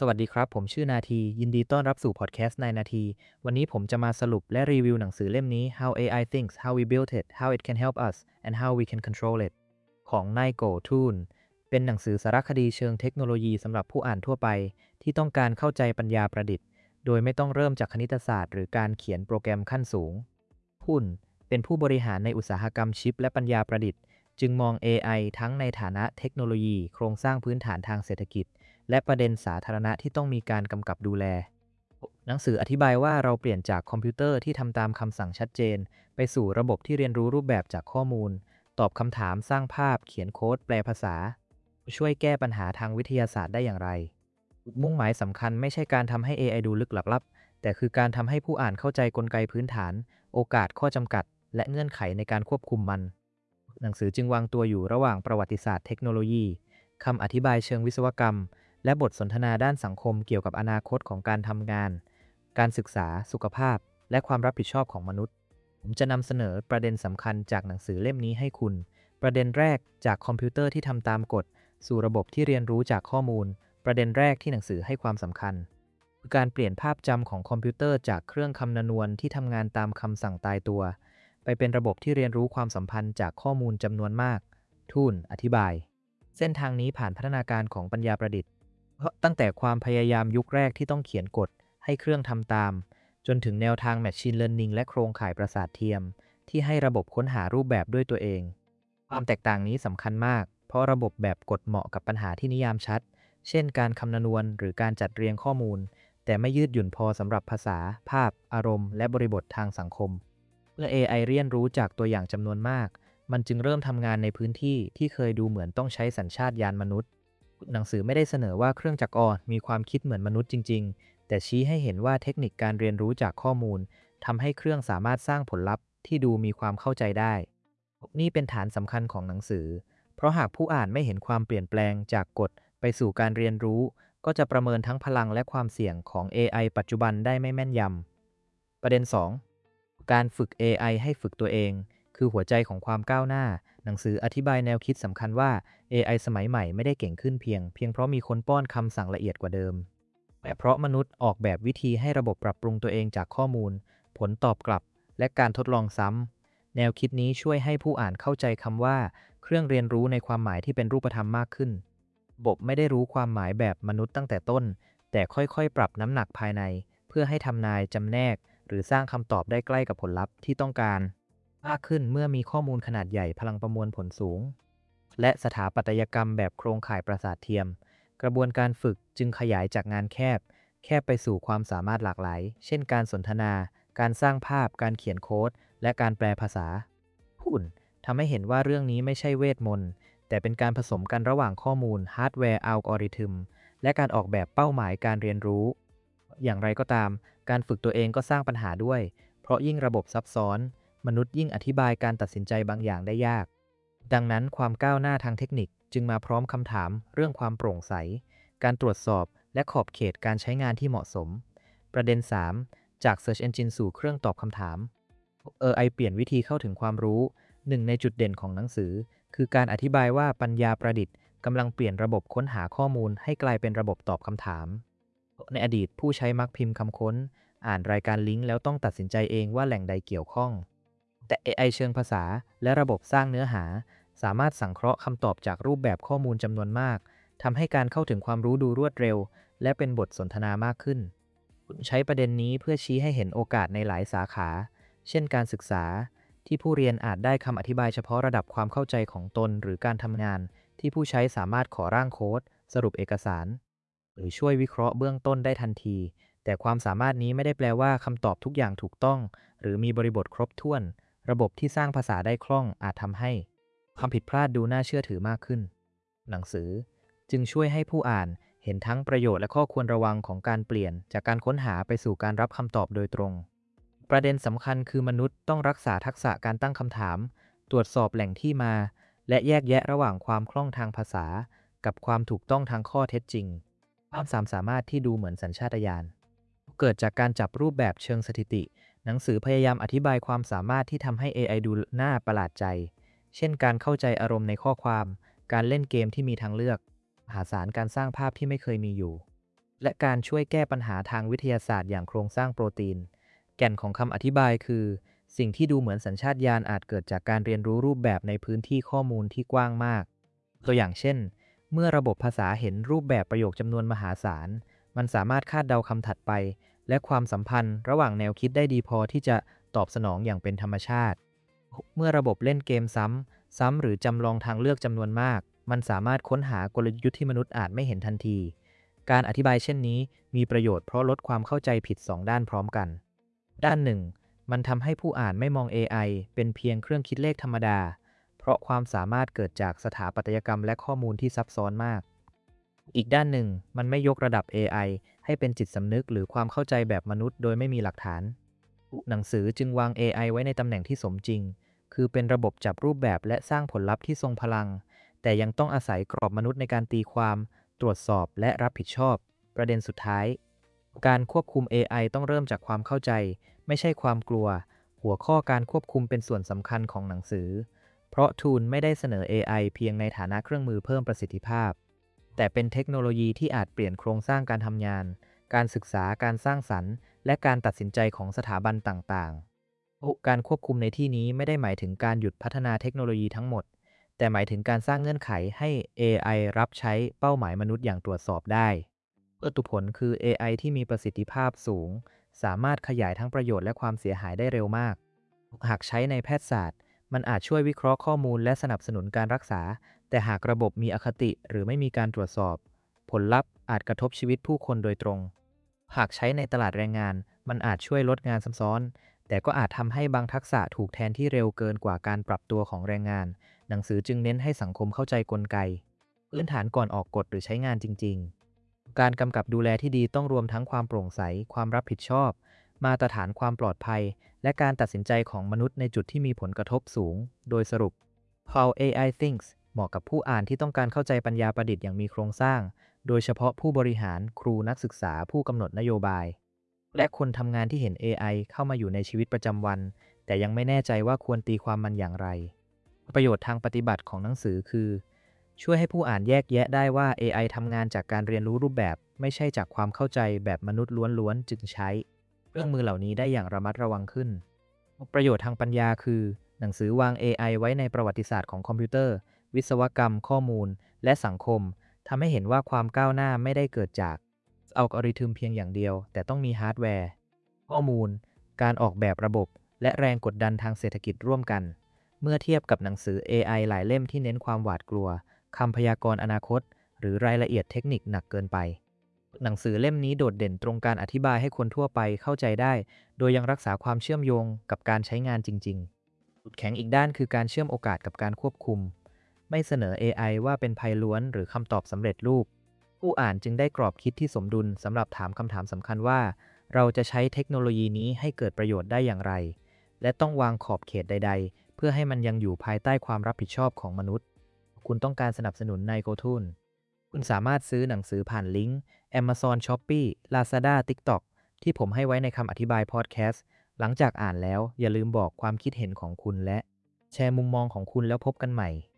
สวัสดีครับผมชื่อนาทียินดีต้อนรับสู่พอดแคสต์นายนาทีวันนี้ผมจะมาสรุปและรีวิวหนังสือเล่มนี้ How AI Thinks How We Built It How It Can Help Us and How We Can Control It ของนายโกทูนเป็นหนังสือสารคดีเชิงเทคโนโลยีสำหรับผู้อ่านทั่วไปที่ต้องการเข้าใจปัญญาประดิษฐ์โดยไม่ต้องเริ่มจากคณิตศาสตร์หรือการเขียนโปรแกรมขั้นสูงทุนเป็นผู้บริหารในอุตสาหกรรมชิปและปัญญาประดิษฐ์จึงมอง AI ทั้งในฐานะเทคโนโลยีโครงสร้างพื้นฐานทางเศรษฐกิจและประเด็นสาธารณะที่ต้องมีการกำกับดูแลหนังสืออธิบายว่าเราเปลี่ยนจากคอมพิวเตอร์ที่ทำตามคำสั่งชัดเจนไปสู่ระบบที่เรียนรู้รูปแบบจากข้อมูลตอบคำถามสร้างภาพเขียนโค้ดแปลภาษาช่วยแก้ปัญหาทางวิทยาศาสตร์ได้อย่างไรมุ่งหมายสำคัญไม่ใช่การทำให้ AI ดูลึกลับแต่คือการทำให้ผู้อ่านเข้าใจกลไกพื้นฐานโอกาสข้อจำกัดและเงื่อนไขในการควบคุมมันหนังสือจึงวางตัวอยู่ระหว่างประวัติศาสตร์เทคโนโลยีคำอธิบายเชิงวิศวกรรมและบทสนทนาด้านสังคมเกี่ยวกับอนาคตของการทำงานการศึกษาสุขภาพและความรับผิดชอบของมนุษย์ผมจะนำเสนอประเด็นสำคัญจากหนังสือเล่มนี้ให้คุณประเด็นแรกจากคอมพิวเตอร์ที่ทำตามกฎสู่ระบบที่เรียนรู้จากข้อมูลประเด็นแรกที่หนังสือให้ความสำคัญคือการเปลี่ยนภาพจำของคอมพิวเตอร์จากเครื่องคำนวณที่ทำงานตามคำสั่งตายตัวไปเป็นระบบที่เรียนรู้ความสัมพันธ์จากข้อมูลจำนวนมากทูนอธิบายเส้นทางนี้ผ่านพัฒนาการของปัญญาประดิษฐ์เพราะตั้งแต่ความพยายามยุคแรกที่ต้องเขียนกฎให้เครื่องทำตามจนถึงแนวทาง Machine Learning และโครงข่ายประสาทเทียมที่ให้ระบบค้นหารูปแบบด้วยตัวเองความแตกต่างนี้สำคัญมากเพราะระบบแบบกฎเหมาะกับปัญหาที่นิยามชัดเช่นการคำนวณหรือการจัดเรียงข้อมูลแต่ไม่ยืดหยุ่นพอสำหรับภาษาภาพอารมณ์และบริบททางสังคมเมื่อ AI เรียนรู้จากตัวอย่างจำนวนมากมันจึงเริ่มทำงานในพื้นที่ที่เคยดูเหมือนต้องใช้สัญชาตญาณมนุษย์หนังสือไม่ได้เสนอว่าเครื่องจักรมีความคิดเหมือนมนุษย์จริงๆแต่ชี้ให้เห็นว่าเทคนิคการเรียนรู้จากข้อมูลทำให้เครื่องสามารถสร้างผลลัพธ์ที่ดูมีความเข้าใจได้นี่เป็นฐานสำคัญของหนังสือเพราะหากผู้อ่านไม่เห็นความเปลี่ยนแปลงจากกฎไปสู่การเรียนรู้ก็จะประเมินทั้งพลังและความเสี่ยงของ AI ปัจจุบันได้ไม่แม่นยำประเด็น2การฝึก AI ให้ฝึกตัวเองคือหัวใจของความก้าวหน้าหนังสืออธิบายแนวคิดสำคัญว่า AI สมัยใหม่ไม่ได้เก่งขึ้นเพียงเพราะมีคนป้อนคำสั่งละเอียดกว่าเดิมแต่เพราะมนุษย์ออกแบบวิธีให้ระบบปรับปรุงตัวเองจากข้อมูลผลตอบกลับและการทดลองซ้ำแนวคิดนี้ช่วยให้ผู้อ่านเข้าใจคำว่าเครื่องเรียนรู้ในความหมายที่เป็นรูปธรรมมากขึ้นระบบไม่ได้รู้ความหมายแบบมนุษย์ตั้งแต่ต้นแต่ค่อยๆปรับน้ำหนักภายในเพื่อให้ทำนายจำแนกหรือสร้างคำตอบได้ใกล้กับผลลัพธ์ที่ต้องการมากขึ้นเมื่อมีข้อมูลขนาดใหญ่พลังประมวลผลสูงและสถาปัตยกรรมแบบโครงข่ายประสาทเทียมกระบวนการฝึกจึงขยายจากงานแคบไปสู่ความสามารถหลากหลายเช่นการสนทนาการสร้างภาพการเขียนโค้ดและการแปลภาษาหุ่นทำให้เห็นว่าเรื่องนี้ไม่ใช่เวทมนต์แต่เป็นการผสมกันระหว่างข้อมูลฮาร์ดแวร์อัลกอริทึมและการออกแบบเป้าหมายการเรียนรู้อย่างไรก็ตามการฝึกตัวเองก็สร้างปัญหาด้วยเพราะยิ่งระบบซับซ้อนมนุษย์ยิ่งอธิบายการตัดสินใจบางอย่างได้ยากดังนั้นความก้าวหน้าทางเทคนิคจึงมาพร้อมคำถามเรื่องความโปร่งใสการตรวจสอบและขอบเขตการใช้งานที่เหมาะสมประเด็น3จาก Search Engine สู่เครื่องตอบคำถาม AI เปลี่ยนวิธีเข้าถึงความรู้หนึ่งในจุดเด่นของหนังสือคือการอธิบายว่าปัญญาประดิษฐ์กำลังเปลี่ยนระบบค้นหาข้อมูลให้กลายเป็นระบบตอบคำถามในอดีตผู้ใช้มักพิมพ์คำค้นอ่านรายการลิงก์แล้วต้องตัดสินใจเองว่าแหล่งใดเกี่ยวข้องแต่ AI เชิงภาษาและระบบสร้างเนื้อหาสามารถสังเคราะห์คำตอบจากรูปแบบข้อมูลจำนวนมากทำให้การเข้าถึงความรู้ดูรวดเร็วและเป็นบทสนทนามากขึ้นใช้ประเด็นนี้เพื่อชี้ให้เห็นโอกาสในหลายสาขาเช่นการศึกษาที่ผู้เรียนอาจได้คำอธิบายเฉพาะระดับความเข้าใจของตนหรือการทำงานที่ผู้ใช้สามารถขอร่างโค้ดสรุปเอกสารหรือช่วยวิเคราะห์เบื้องต้นได้ทันทีแต่ความสามารถนี้ไม่ได้แปลว่าคำตอบทุกอย่างถูกต้องหรือมีบริบทครบถ้วนระบบที่สร้างภาษาได้คล่องอาจทำให้ความผิดพลาดดูน่าเชื่อถือมากขึ้นหนังสือจึงช่วยให้ผู้อ่านเห็นทั้งประโยชน์และข้อควรระวังของการเปลี่ยนจากการค้นหาไปสู่การรับคำตอบโดยตรงประเด็นสำคัญคือมนุษย์ต้องรักษาทักษะการตั้งคำถามตรวจสอบแหล่งที่มาและแยกแยะระหว่างความคล่องทางภาษากับความถูกต้องทางข้อเท็จจริงความสามารถที่ดูเหมือนสัญชาตญาณเกิดจากการจับรูปแบบเชิงสถิติหนังสือพยายามอธิบายความสามารถที่ทำให้ AI ดูน่าประหลาดใจเช่นการเข้าใจอารมณ์ในข้อความการเล่นเกมที่มีทางเลือกมหาศาลการสร้างภาพที่ไม่เคยมีอยู่และการช่วยแก้ปัญหาทางวิทยาศาสตร์อย่างโครงสร้างโปรตีนแก่นของคำอธิบายคือสิ่งที่ดูเหมือนสัญชาตญาณอาจเกิดจากการเรียนรู้รูปแบบในพื้นที่ข้อมูลที่กว้างมากตัวอย่างเช่นเมื่อระบบภาษาเห็นรูปแบบประโยคจำนวนมหาศาลมันสามารถคาดเดาคำถัดไปและความสัมพันธ์ระหว่างแนวคิดได้ดีพอที่จะตอบสนองอย่างเป็นธรรมชาติเมื่อระบบเล่นเกมซ้ำหรือจำลองทางเลือกจำนวนมากมันสามารถค้นหากลยุทธ์ที่มนุษย์อาจไม่เห็นทันทีการอธิบายเช่นนี้มีประโยชน์เพราะลดความเข้าใจผิด2ด้านพร้อมกันด้านหนึ่งมันทำให้ผู้อ่านไม่มอง AI เป็นเพียงเครื่องคิดเลขธรรมดาเพราะความสามารถเกิดจากสถาปัตยกรรมและข้อมูลที่ซับซ้อนมากอีกด้านหนึ่งมันไม่ยกระดับ AI ให้เป็นจิตสำนึกหรือความเข้าใจแบบมนุษย์โดยไม่มีหลักฐานหนังสือจึงวาง AI ไว้ในตำแหน่งที่สมจริงคือเป็นระบบจับรูปแบบและสร้างผลลัพธ์ที่ทรงพลังแต่ยังต้องอาศัยกรอบมนุษย์ในการตีความตรวจสอบและรับผิดชอบประเด็นสุดท้ายการควบคุม AI ต้องเริ่มจากความเข้าใจไม่ใช่ความกลัวหัวข้อการควบคุมเป็นส่วนสำคัญของหนังสือเพราะ Tool ไม่ได้เสนอ AI เพียงในฐานะเครื่องมือเพิ่มประสิทธิภาพแต่เป็นเทคโนโลยีที่อาจเปลี่ยนโครงสร้างการทำงานการศึกษาการสร้างสรรค์และการตัดสินใจของสถาบันต่างๆการควบคุมในที่นี้ไม่ได้หมายถึงการหยุดพัฒนาเทคโนโลยีทั้งหมดแต่หมายถึงการสร้างเงื่อนไขให้ AI รับใช้เป้าหมายมนุษย์อย่างตรวจสอบได้ผลคือ AI ที่มีประสิทธิภาพสูงสามารถขยายทั้งประโยชน์และความเสียหายได้เร็วมากหากใช้ในแพทยศาสตร์มันอาจช่วยวิเคราะห์ข้อมูลและสนับสนุนการรักษาแต่หากระบบมีอคติหรือไม่มีการตรวจสอบผลลัพธ์อาจกระทบชีวิตผู้คนโดยตรงหากใช้ในตลาดแรงงานมันอาจช่วยลดงานซ้ำซ้อนแต่ก็อาจทำให้บางทักษะถูกแทนที่เร็วเกินกว่าการปรับตัวของแรงงานหนังสือจึงเน้นให้สังคมเข้าใจกลไกพื้นฐานก่อนออกกฎหรือใช้งานจริงๆการกำกับดูแลที่ดีต้องรวมทั้งความโปร่งใสความรับผิดชอบมาตรฐานความปลอดภัยและการตัดสินใจของมนุษย์ในจุดที่มีผลกระทบสูงโดยสรุป How AI Thinks เหมาะกับผู้อ่านที่ต้องการเข้าใจปัญญาประดิษฐ์อย่างมีโครงสร้างโดยเฉพาะผู้บริหารครูนักศึกษาผู้กำหนดนโยบายและคนทำงานที่เห็น AI เข้ามาอยู่ในชีวิตประจำวันแต่ยังไม่แน่ใจว่าควรตีความมันอย่างไรประโยชน์ทางปฏิบัติของหนังสือคือช่วยให้ผู้อ่านแยกแยะได้ว่า AI ทำงานจากการเรียนรู้รูปแบบไม่ใช่จากความเข้าใจแบบมนุษย์ล้วนๆจึงใช้เครื่องมือเหล่านี้ได้อย่างระมัดระวังขึ้นประโยชน์ทางปัญญาคือหนังสือวาง AI ไว้ในประวัติศาสตร์ของคอมพิวเตอร์วิศวกรรมข้อมูลและสังคมทำให้เห็นว่าความก้าวหน้าไม่ได้เกิดจากอัลกอริทึมเพียงอย่างเดียวแต่ต้องมีฮาร์ดแวร์ข้อมูลการออกแบบระบบและแรงกดดันทางเศรษฐกิจร่วมกันเมื่อเทียบกับหนังสือ AI หลายเล่มที่เน้นความหวาดกลัวคำพยากรณ์อนาคตหรือรายละเอียดเทคนิคหนักเกินไปหนังสือเล่มนี้โดดเด่นตรงการอธิบายให้คนทั่วไปเข้าใจได้โดยยังรักษาความเชื่อมโยงกับการใช้งานจริงๆจุดแข็งอีกด้านคือการเชื่อมโอกาสกับการควบคุมไม่เสนอ AI ว่าเป็นภัยล้วนหรือคำตอบสำเร็จรูปผู้อ่านจึงได้กรอบคิดที่สมดุลสำหรับถามคำถามสำคัญว่าเราจะใช้เทคโนโลยีนี้ให้เกิดประโยชน์ได้อย่างไรและต้องวางขอบเขตใดๆเพื่อให้มันยังอยู่ภายใต้ความรับผิดชอบของมนุษย์คุณต้องการสนับสนุนใน GoToon คุณสามารถซื้อหนังสือผ่านลิงก์ Amazon Shopee Lazada TikTok ที่ผมให้ไว้ในคำอธิบายพอดแคสต์หลังจากอ่านแล้วอย่าลืมบอกความคิดเห็นของคุณและแชร์มุมมองของคุณแล้วพบกันใหม่